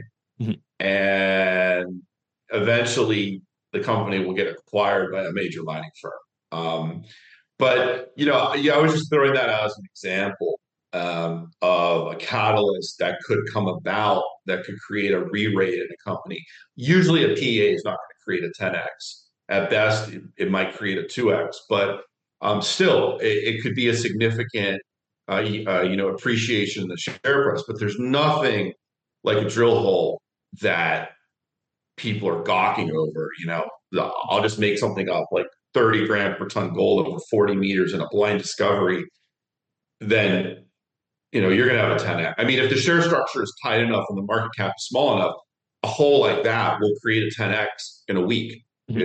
And eventually the company will get acquired by a major mining firm. But I was just throwing that out as an example of a catalyst that could come about that could create a re-rate in a company. Usually a PEA is not going to create a 10x. At best, it might create a 2x, but still, it could be a significant appreciation in the share price. But there's nothing like a drill hole that people are gawking over. I'll just make something up, like 30 grams per ton gold over 40 meters in a blind discovery. Then you're going to have a 10x. I mean, if the share structure is tight enough and the market cap is small enough, a hole like that will create a 10x in a week.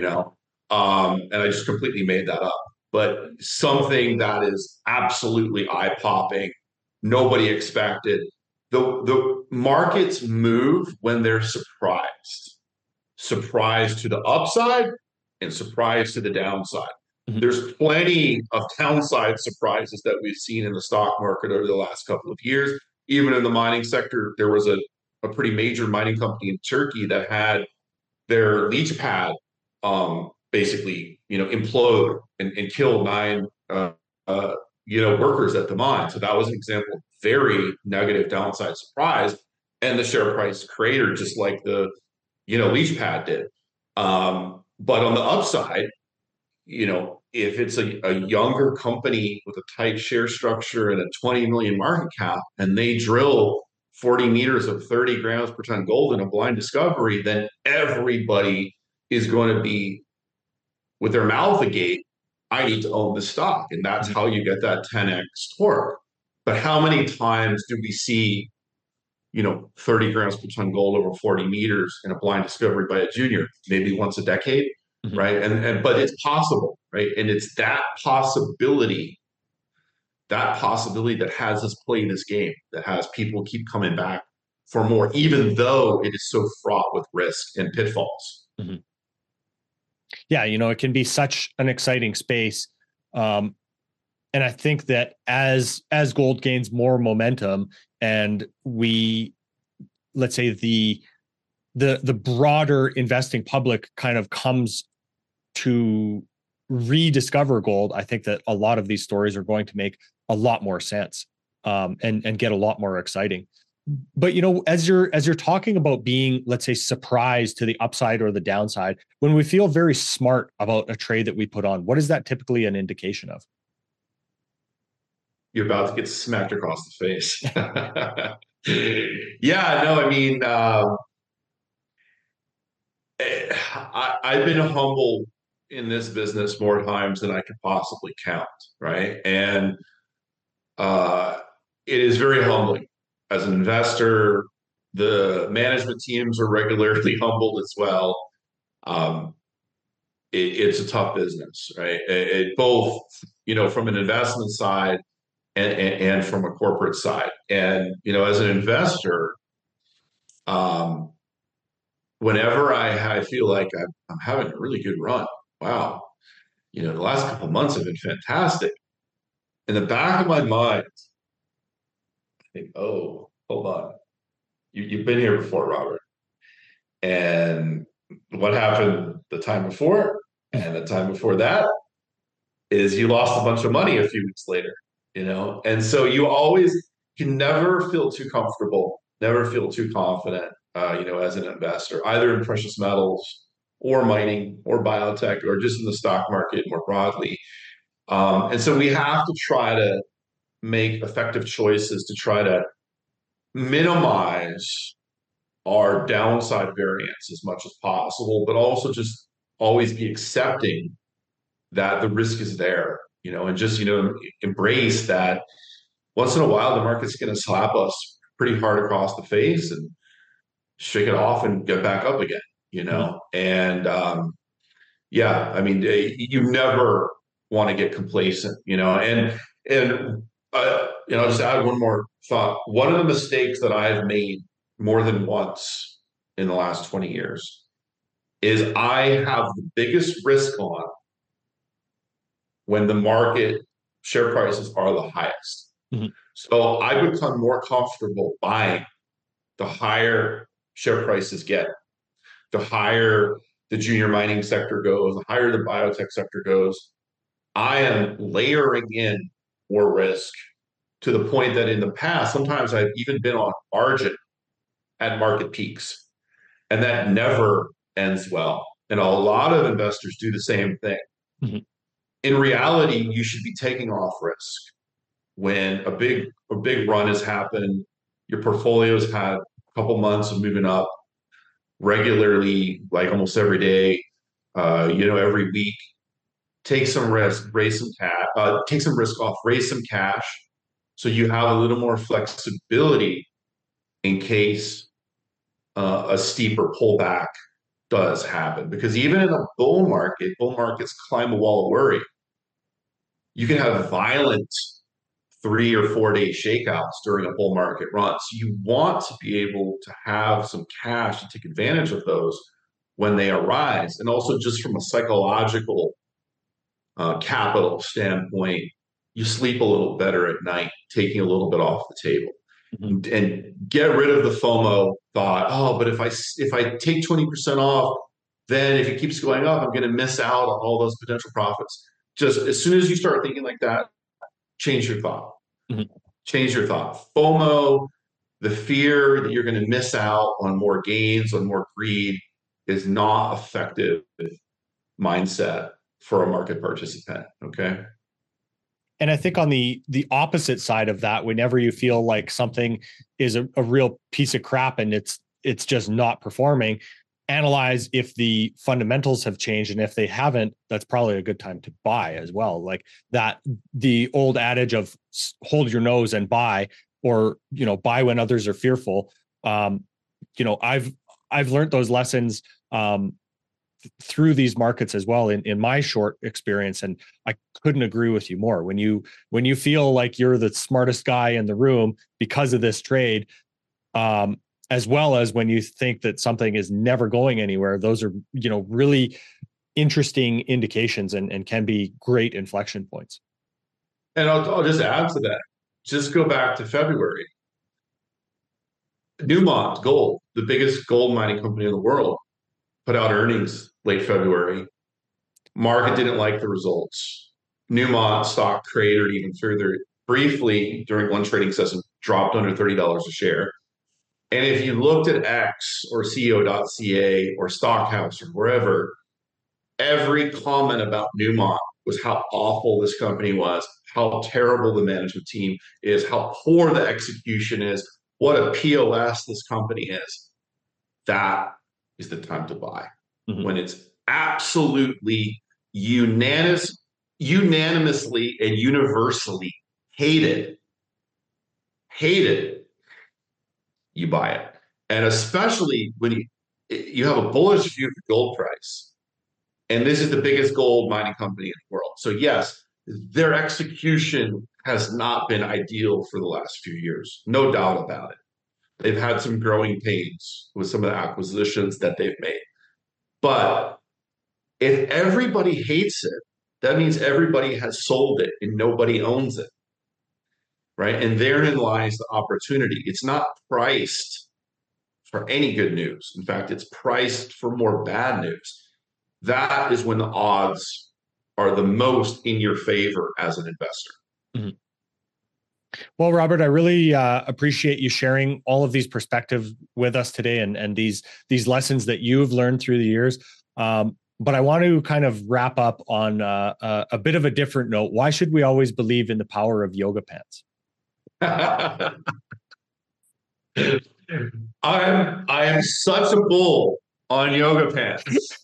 And I just completely made that up. But something that is absolutely eye-popping, nobody expected. The markets move when they're surprised to the upside and surprised to the downside. There's plenty of downside surprises that we've seen in the stock market over the last couple of years. Even in the mining sector, there was a pretty major mining company in Turkey that had their leach pad basically implode and kill 9 workers at the mine. So that was an example of very negative downside surprise, and the share price cratered just like the leach pad did. But on the upside, if it's a younger company with a tight share structure and a 20 million market cap, and they drill 40 meters of 30 grams per ton gold in a blind discovery, then everybody is going to be with their mouth agape, I need to own the stock. And that's how you get that 10x torque. But how many times do we see 30 grams per ton gold over 40 meters in a blind discovery by a junior? Maybe once a decade, right? But it's possible, right? And it's that possibility that has us play this game, that has people keep coming back for more, even though it is so fraught with risk and pitfalls. Yeah, it can be such an exciting space. And I think that as gold gains more momentum, and let's say the broader investing public kind of comes to rediscover gold, I think that a lot of these stories are going to make a lot more sense, and get a lot more exciting. But as you're talking about being, let's say, surprised to the upside or the downside, when we feel very smart about a trade that we put on, what is that typically an indication of? You're about to get smacked across the face. Yeah, no, I mean, I've been humbled in this business more times than I could possibly count, right? And it is very humbling. As an investor, the management teams are regularly humbled as well. It's a tough business, right? It both, from an investment side and from a corporate side. And, as an investor, whenever I feel like I'm having a really good run, wow, the last couple of months have been fantastic. In the back of my mind, I think, oh, hold on. You've been here before, Robert. And what happened the time before and the time before that is you lost a bunch of money a few weeks later, And so you always, can never feel too comfortable, never feel too confident, as an investor, either in precious metals or mining or biotech or just in the stock market more broadly. And so we have to try to make effective choices to try to minimize our downside variance as much as possible, but also just always be accepting that the risk is there, and just, embrace that once in a while the market's going to slap us pretty hard across the face and shake it off and get back up again, and yeah, I mean, you never want to get complacent, and I'll just add one more thought. One of the mistakes that I've made more than once in the last 20 years is I have the biggest risk on when the market share prices are the highest. Mm-hmm. So I become more comfortable buying the higher share prices get, the higher the junior mining sector goes, the higher the biotech sector goes. I am layering in more risk to the point that in the past, sometimes I've even been on margin at market peaks, and that never ends well. And a lot of investors do the same thing. Mm-hmm. In reality, you should be taking off risk when a big run has happened. Your portfolio's had a couple months of moving up regularly, like almost every day, every week. Take some risk, raise some cash, take some risk off, raise some cash, so you have a little more flexibility in case a steeper pullback does happen. Because even in a bull markets climb a wall of worry. You can have violent 3 or 4 day shakeouts during a bull market run. So you want to be able to have some cash to take advantage of those when they arise. And also just from a psychological capital standpoint, you sleep a little better at night, taking a little bit off the table. Mm-hmm. And get rid of the FOMO thought. Oh, but if I take 20% off, then if it keeps going up, I'm going to miss out on all those potential profits. Just as soon as you start thinking like that, change your thought. Mm-hmm. Change your thought. FOMO, the fear that you're going to miss out on more gains, on more greed, is not effective mindset for a market participant. Okay. And I think on the opposite side of that, whenever you feel like something is a real piece of crap and it's just not performing, analyze if the fundamentals have changed. And if they haven't, that's probably a good time to buy as well. Like that, the old adage of hold your nose and buy, or, buy when others are fearful. I've learned those lessons through these markets as well in my short experience. And I couldn't agree with you more. When you feel like you're the smartest guy in the room because of this trade, as well as when you think that something is never going anywhere, those are, really interesting indications and can be great inflection points. And I'll just add to that. Just go back to February. Newmont Gold, the biggest gold mining company in the world, put out earnings late February. Market didn't like the results. Newmont stock cratered even further. Briefly, during one trading session, dropped under $30 a share. And if you looked at X or CEO.ca or Stockhouse or wherever, every comment about Newmont was how awful this company was, how terrible the management team is, how poor the execution is, what a POS this company is. That is the time to buy. Mm-hmm. When it's absolutely unanimously and universally hated, you buy it. And especially when you have a bullish view of the gold price, and this is the biggest gold mining company in the world. So yes, their execution has not been ideal for the last few years, no doubt about it. They've had some growing pains with some of the acquisitions that they've made. But if everybody hates it, that means everybody has sold it and nobody owns it, right? And therein lies the opportunity. It's not priced for any good news. In fact, it's priced for more bad news. That is when the odds are the most in your favor as an investor. Mm-hmm. Well, Robert, I really appreciate you sharing all of these perspectives with us today, and these lessons that you've learned through the years. But I want to kind of wrap up on a bit of a different note. Why should we always believe in the power of yoga pants? I am such a bull on yoga pants.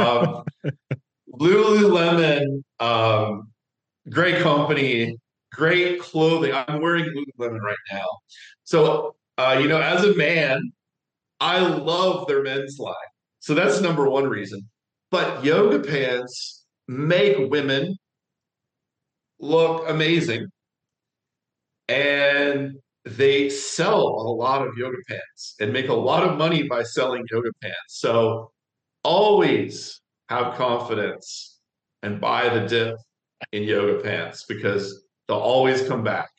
Lululemon, great company, great clothing. I'm wearing Lululemon right now. So, as a man, I love their men's line. So that's number one reason. But yoga pants make women look amazing. And they sell a lot of yoga pants and make a lot of money by selling yoga pants. So always have confidence and buy the dip in yoga pants because they'll always come back.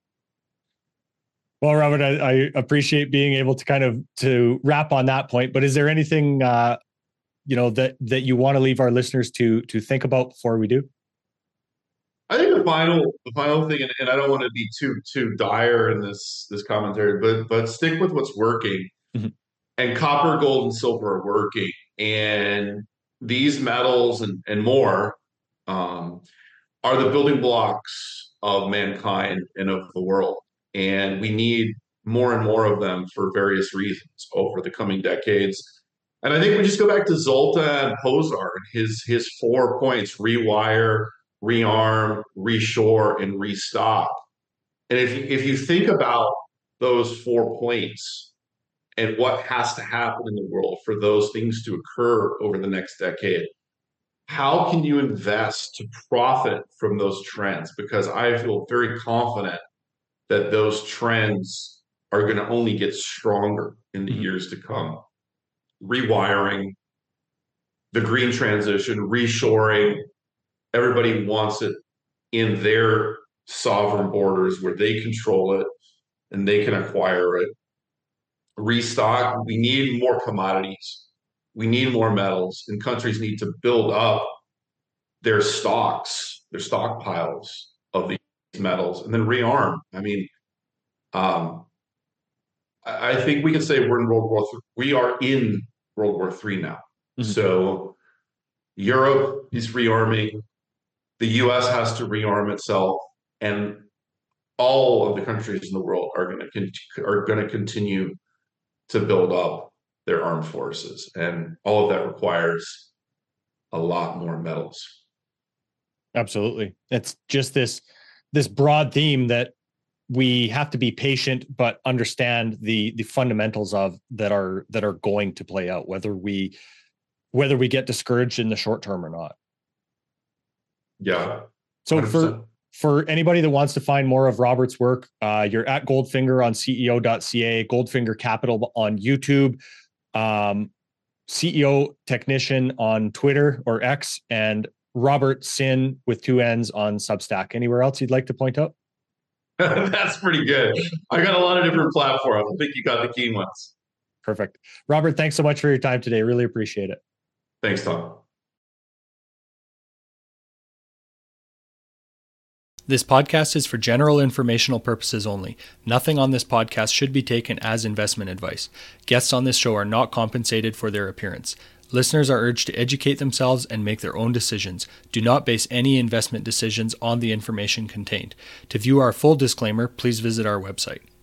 Well, Robert, I appreciate being able to kind of to wrap on that point. But is there anything that you want to leave our listeners to think about before we do? I think the final thing, and I don't want to be too dire in this commentary, but stick with what's working. Mm-hmm. And copper, gold, and silver are working, and these metals and more are the building blocks of mankind and of the world. And we need more and more of them for various reasons over the coming decades. And I think we just go back to Zoltan Pozsar and his 4 points: rewire, rearm, reshore, and restock. And if you think about those 4 points and what has to happen in the world for those things to occur over the next decade, how can you invest to profit from those trends? Because I feel very confident that those trends are going to only get stronger in the years to come. Rewiring, the green transition, reshoring, everybody wants it in their sovereign borders where they control it and they can acquire it. Restock, we need more commodities. We need more metals, and countries need to build up their stocks, their stockpiles of these metals, and then rearm. I mean, I think we can say we're in World War III. We are in World War III now. Mm-hmm. So Europe is rearming. The U.S. has to rearm itself, and all of the countries in the world are going to continue to build up their armed forces, and all of that requires a lot more metals. Absolutely, it's just this broad theme that we have to be patient, but understand the fundamentals of that are going to play out, whether we get discouraged in the short term or not. Yeah. So 100%. For anybody that wants to find more of Robert's work, you're at Goldfinger on CEO.ca, Goldfinger Capital on YouTube, CEO Technician on Twitter or X, and Robert Sin with 2 N's on Substack. Anywhere else you'd like to point out? That's pretty good. I got a lot of different platforms. I think you got the key ones. Perfect. Robert, thanks so much for your time today. Really appreciate it. Thanks, Tom. This podcast is for general informational purposes only. Nothing on this podcast should be taken as investment advice. Guests on this show are not compensated for their appearance. Listeners are urged to educate themselves and make their own decisions. Do not base any investment decisions on the information contained. To view our full disclaimer, please visit our website.